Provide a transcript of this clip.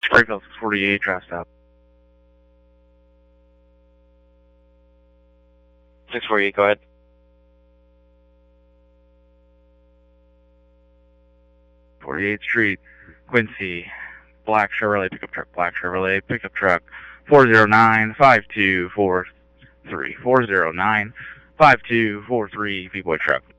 Springfield 648, draft stop. 648, go ahead. '48th Street, Quincy, black Chevrolet pickup truck, 409-5243, 409-5243, V-Boy truck.